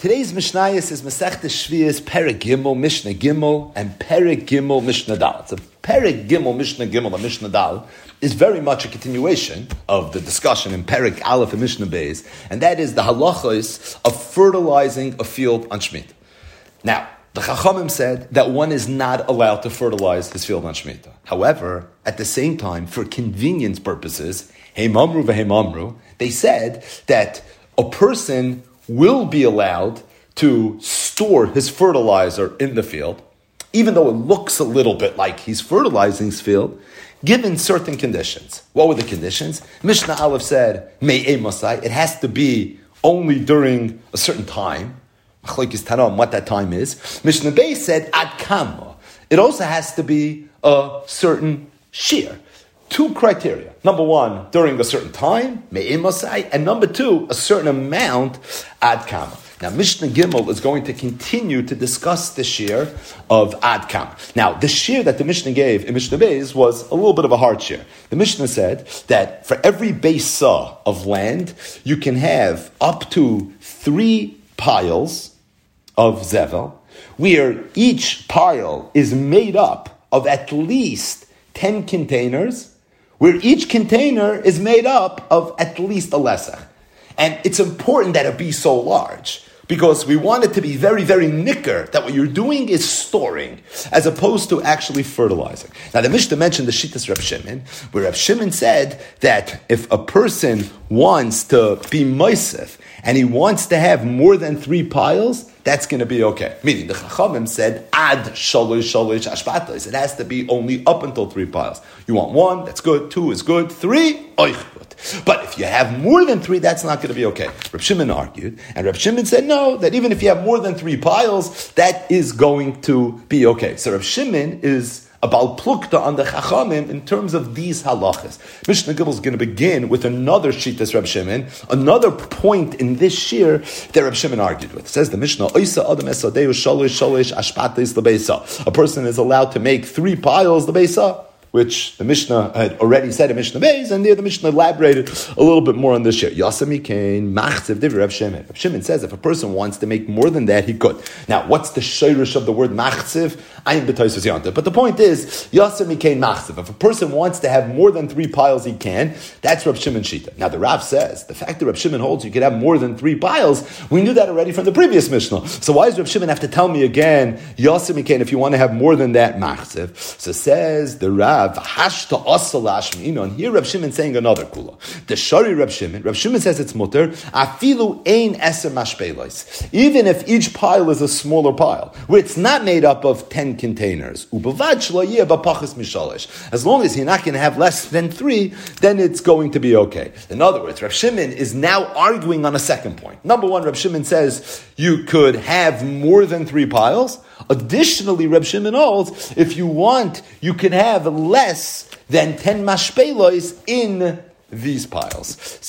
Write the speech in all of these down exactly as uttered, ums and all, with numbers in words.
Today's Mishnayos is Masechta Shvius, Perek Gimel, Mishnah Gimel, and Perek Gimel, Mishnah Dal. So Perek Gimel, Mishnah Gimel, and Mishnah Dal is very much a continuation of the discussion in Perek Aleph and Mishnah Beis, and that is the halachos of fertilizing a field on Shemitah. Now, the Chachamim said that one is not allowed to fertilize his field on Shemitah. However, at the same time, for convenience purposes, Heimamru v'Heimamru, they said that a person will be allowed to store his fertilizer in the field, even though it looks a little bit like he's fertilizing his field, given certain conditions. What were the conditions? Mishnah Aleph said, Me'e Masai, it has to be only during a certain time. Machlokes Tanam, what that time is. Mishnah Beis said, Ad Kama. It also has to be a certain shear. Two criteria. Number one, during a certain time, Me'e Masai, and number two, a certain amount, Ad Kama. Now, Mishnah Gimel is going to continue to discuss the shear of Ad Kama. Now, the shear that the Mishnah gave in Mishnah Beis was a little bit of a hard shear. The Mishnah said that for every besa of land, you can have up to three piles of zevel, where each pile is made up of at least ten containers, where each container is made up of at least a lesach. And it's important that it be so large, because we want it to be very, very nicker, that what you're doing is storing, as opposed to actually fertilizing. Now, the Mishnah mentioned the Shittas Reb Shimon, where Reb Shimon said that if a person wants to be moisef, and he wants to have more than three piles, that's going to be okay. Meaning, the Chachamim said, ad shalosh shalosh ashpatos. It has to be only up until three piles. You want one, that's good. Two is good. Three, oich. But if you have more than three, that's not going to be okay. Reb Shimon argued, and Reb Shimon said, no, that even if you have more than three piles, that is going to be okay. So Reb Shimon is about plukta on the Chachamim in terms of these halachas. Mishnah Gimel is going to begin with another shittas Reb Shimon, another point in this shir that Reb Shimon argued with. It says the Mishnah, Oisa Adam Esadeu Shalosh Shalosh Ashpates Lebeisa. A person is allowed to make three piles lebeisa, which the Mishnah had already said in Mishnah Beis, and there the Mishnah elaborated a little bit more on this shir. Yasami Kain, Machzev Divrei Reb Shimon. Reb Shimon says if a person wants to make more than that, he could. Now, what's the shirish of the word Machzev? Ayin b'toisos yanta. But the point is, Yasami Kain Machzev. If a person wants to have more than three piles, he can. That's Reb Shimon Shita. Now, the Rav says, the fact that Reb Shimon holds you could have more than three piles, we knew that already from the previous Mishnah. So why does Reb Shimon have to tell me again, Yasami Kain, if you want to have more than that, Machzev? So says the Rav, Hashta Asalash Mino, and here Reb Shimon saying another kula. The Shari Reb Shimon, Reb Shimon says it's mutter, Afilu ein eser mashpelos. Even if each pile is a smaller pile, where it's not made up of ten containers, ubavad shlo b'pachas mishalish. As long as you're not going to have less than three, then it's going to be okay. In other words, Reb Shimon is now arguing on a second point. Number one, Reb Shimon says you could have more than three piles. Additionally, Reb Shimon holds, if you want, you can have less than ten mashpelos in these piles.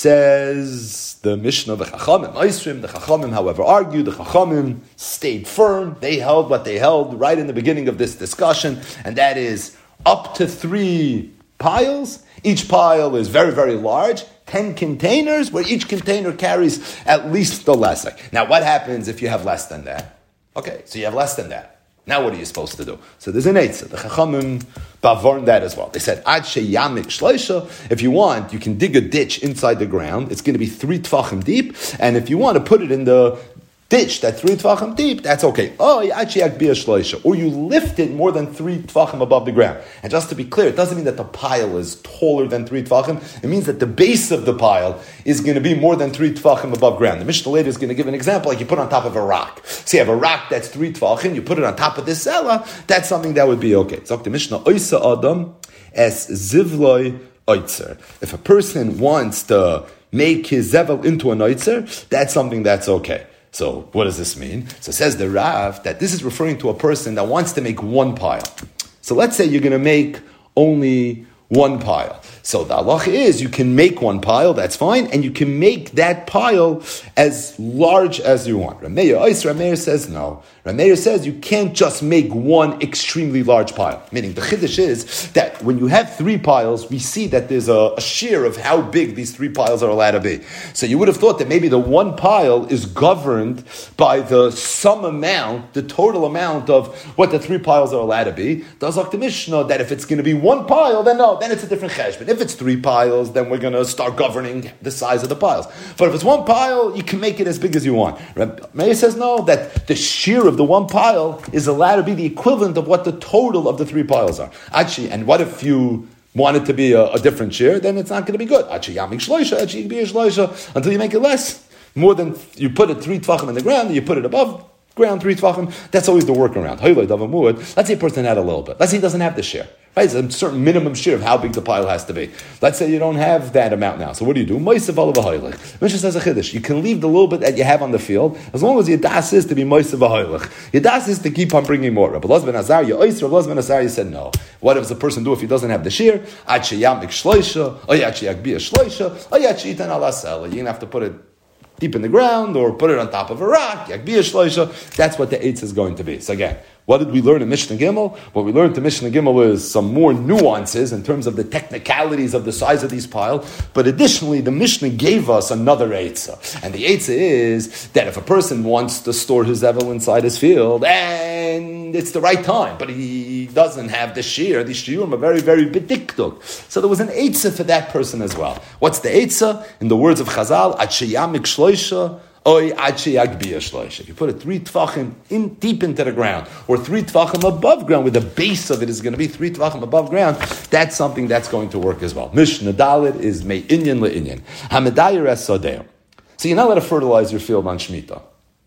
Says the Mishnah of the Chachamim. Oisrim, the Chachamim, however, argued. The Chachamim stayed firm. They held what they held right in the beginning of this discussion, and that is up to three piles. Each pile is very, very large. Ten containers, where each container carries at least the lesek. Now, what happens if you have less than that? Okay, so you have less than that. Now what are you supposed to do? So there's an eitzah. The Chachamim bavorn that as well. They said, Ad sheyamik shleisha, if you want, you can dig a ditch inside the ground. It's going to be three tvachim deep. And if you want to put it in the ditch that's three tvachim deep, that's okay. Oh, or you lift it more than three tvachim above the ground. And just to be clear, it doesn't mean that the pile is taller than three tvachim. It means that the base of the pile is going to be more than three tvachim above ground. The Mishnah later is going to give an example, like you put it on top of a rock. So you have a rock that's three tvachim, you put it on top of this sela, that's something that would be okay. So the Mishnah, Oisa Adam es zivloi oitzer. If a person wants to make his zevel into an oitzer, that's something that's okay. So what does this mean? So says the Rav that this is referring to a person that wants to make one pile. So let's say you're going to make only one pile. So the halacha is you can make one pile, that's fine, and you can make that pile as large as you want. Rameir Ois, Rameir says no. Rameir says you can't just make one extremely large pile. Meaning the chiddush is that when you have three piles, we see that there's a, a shear of how big these three piles are allowed to be. So you would have thought that maybe the one pile is governed by the sum amount, the total amount of what the three piles are allowed to be. Does the Mishnah that if it's going to be one pile, then no, then it's a different cheshbon. If it's three piles, then we're going to start governing the size of the piles. But if it's one pile, you can make it as big as you want. Meir says no, that the shear of the one pile is allowed to be the equivalent of what the total of the three piles are. Actually, and what if you want it to be a, a different shear? Then it's not going to be good. Actually, yamik shloisha, actually be a shloisha, until you make it less. More than, you put it three tvachim in the ground, and you put it above ground, three tvachim. That's always the workaround. Let's say a person had a little bit. Let's say he doesn't have the shear. Right? It's a certain minimum shear of how big the pile has to be. Let's say you don't have that amount now. So what do you do? Moisav alav ha'hoylech. Mishnah says a chiddush. You can leave the little bit that you have on the field as long as your das is to be moisav ha'hoylech. Your das is to keep on bringing more. Rabbi Elazar ben Azariah, Ois, Rabbi Elazar ben Azariah said no. What does a person do if he doesn't have the shear? Ad sheyamik shloisha, or ad sheyagbiya shloisha, or ad sheyitan ala sela. You're going to have to put it deep in the ground or put it on top of a rock. Yagbiya shloisha. That's what the eitz is going to be. So again, what did we learn in Mishnah Gimel? What we learned in Mishnah Gimel is some more nuances in terms of the technicalities of the size of these piles. But additionally, the Mishnah gave us another eitzah. And the eitzah is that if a person wants to store his zevel inside his field, and it's the right time, but he doesn't have the shear, the shiurim are very, very bediktuk. So there was an eitzah for that person as well. What's the eitzah? In the words of Chazal, Ad sheyamik shloisha, if you put it three tvachim in deep into the ground, or three tvachim above ground, where the base of it is going to be three tvachim above ground, that's something that's going to work as well. Mishnah Dalet is me'inyan le'inyan. Hamedayir es sadeh. So you're not allowed to fertilize your field on Shemitah.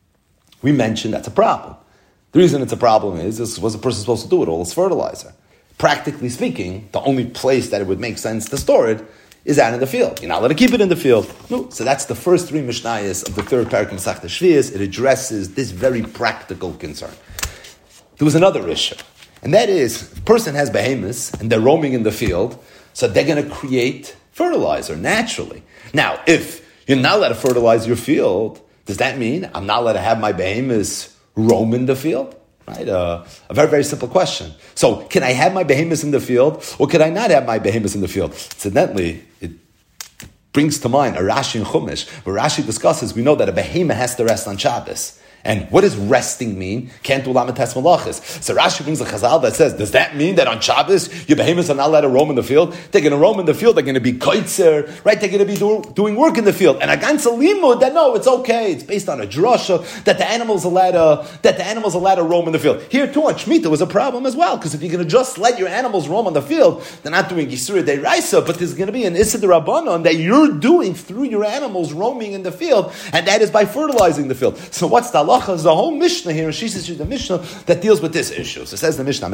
We mentioned that's a problem. The reason it's a problem is, is was a person supposed to do it all as fertilizer? Practically speaking, the only place that it would make sense to store it is out in the field. You're not allowed to keep it in the field. No. So that's the first three Mishnayos of the third parak of Masechta Shvius. It addresses this very practical concern. There was another issue, and that is, if a person has behemoths and they're roaming in the field, so they're going to create fertilizer naturally. Now, if you're not allowed to fertilize your field, does that mean I'm not allowed to have my behemoths roam in the field? Right? Uh, a very, very simple question. So, can I have my behemoths in the field, or can I not have my behemoths in the field? Incidentally, it brings to mind a Rashi in Chumash, where Rashi discusses, we know that a behemoth has to rest on Shabbos. And what does resting mean? Can't do lamites malachis. So Rashi brings a chazal that says, does that mean that on Shabbos, your behemoths are not allowed to roam in the field? They're going to roam in the field, they're going to be koitzer, right? They're going to be do, doing work in the field. And a ganze limud that no, it's okay. It's based on a drasha that the animals allowed to, that the animals allowed to roam in the field. Here too on Shemitah was a problem as well, because if you're going to just let your animals roam on the field, they're not doing Yisur Deiraisa, but there's going to be an Issa D'Rabbanan that you're doing through your animals roaming in the field, and that is by fertilizing the field. So what's the halacha? There's a whole Mishnah here, and she says the Mishnah that deals with this issue. So it says the Mishnah,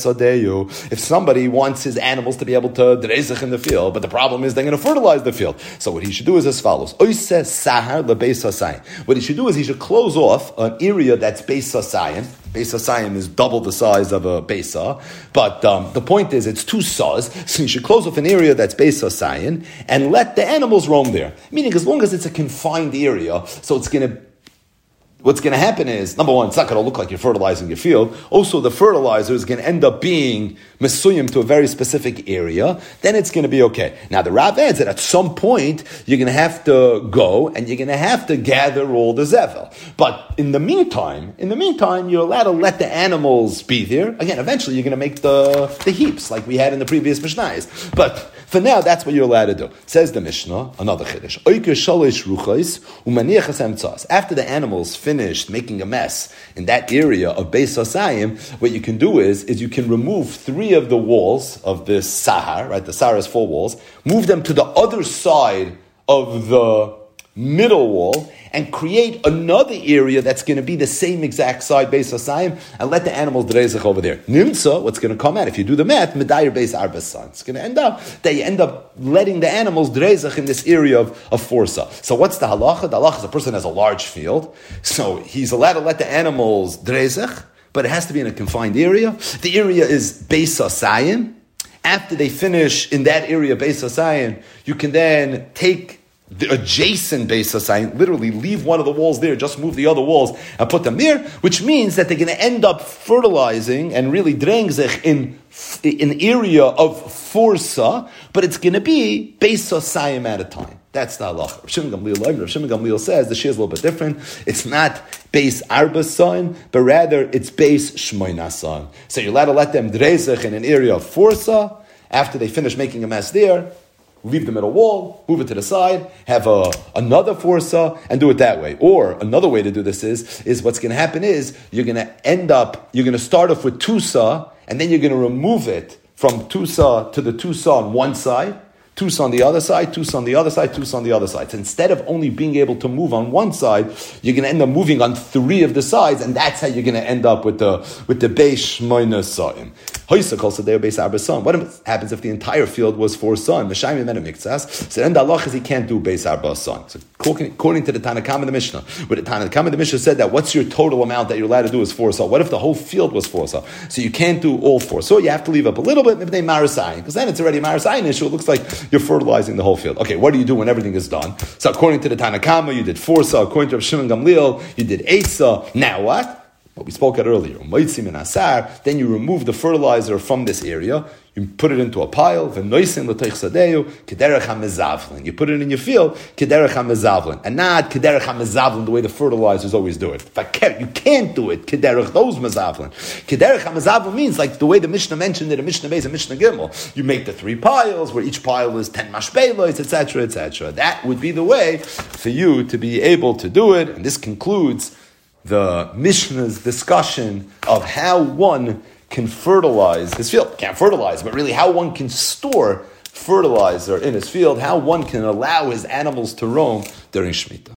if somebody wants his animals to be able to drezach in the field, but the problem is they're going to fertilize the field. So what he should do is as follows. What he should do is he should close off an area that's Beis Hasayim. Beis Hasayim is double the size of a Beisa, but um, the point is it's two saws, so you should close off an area that's Beis Hasayim and let the animals roam there. Meaning as long as it's a confined area, so it's going to What's going to happen is, number one, it's not going to look like you're fertilizing your field. Also, the fertilizer is going to end up being mesuyim to a very specific area. Then it's going to be okay. Now, the Rav adds that at some point, you're going to have to go and you're going to have to gather all the zevel. But in the meantime, in the meantime, you're allowed to let the animals be there. Again, eventually, you're going to make the, the heaps like we had in the previous Mishnayos. But for now, that's what you're allowed to do. Says the Mishnah, another chiddush. After the animals finished making a mess in that area of Beis Hasayim, what you can do is, is you can remove three of the walls of this Sahar, right? The Sahar has four walls, move them to the other side of the middle wall, and create another area that's going to be the same exact side Beis Hasayim, and let the animals drezach over there. Nimsa, what's going to come out, if you do the math, Medayir Beis Arbasan. It's going to end up that you end up letting the animals drezach in this area of, of Forsa. So what's the halacha? The halacha is a person has a large field, so he's allowed to let the animals drezach, but it has to be in a confined area. The area is Beis Hasayim, After they finish in that area, Beis Hasayin, you can then take the adjacent Beis Hasayin, literally leave one of the walls there, just move the other walls and put them there, which means that they're going to end up fertilizing and really drengzech in an area of forsa, but it's going to be Beis Hasayin at a time. That's the halacha. Rav Shimon Gamliel, Rav Shimon Gamliel says the shir is a little bit different. It's not Beis Arba Son, but rather it's Beis Shmoina Son. So you're allowed to let them drezech in an area of forsa. After they finish making a mess there, leave the middle wall, move it to the side, have a, another forsa, and do it that way. Or another way to do this is, is what's going to happen is you're going to end up, you're going to start off with two sa, and then you're going to remove it from two sa to the two sa on one side, two sa on the other side, two sa on the other side, two sa on the other side. So instead of only being able to move on one side, you're going to end up moving on three of the sides, and that's how you're going to end up with the with the Beis Shmoina Sa'im. Hoysak also there Beis Arba Son. What happens if the entire field was for son? Meshayim Mena Miktsas. So then the halach is he can't do Beis Arba Son. So according, according to the Tanakam and the Mishnah, where the Tanakam and the Mishnah said that what's your total amount that you're allowed to do is four son? What if the whole field was four son? So you can't do all four. So you have to leave up a little bit, maybe they marasayin, because then it's already a marasayin issue. It looks like you're fertilizing the whole field. Okay, what do you do when everything is done? So according to the Tanakama, you did four sa. According to Rav Shimon Gamliel, you did eight sa. Now what? What we spoke at earlier. Then you remove the fertilizer from this area. You put it into a pile. You put it in your field. And not kederech hamezavlin, the way the fertilizers always do it. You can't do it. Kederech those mezavlin. Kederech hamezavlin means like the way the Mishnah mentioned it in Mishnah Beis and Mishnah Gimel. You make the three piles where each pile is ten mashbelos, et cetera, et cetera. That would be the way for you to be able to do it. And this concludes the Mishnah's discussion of how one can fertilize his field. Can't fertilize, but really how one can store fertilizer in his field, how one can allow his animals to roam during Shemitah.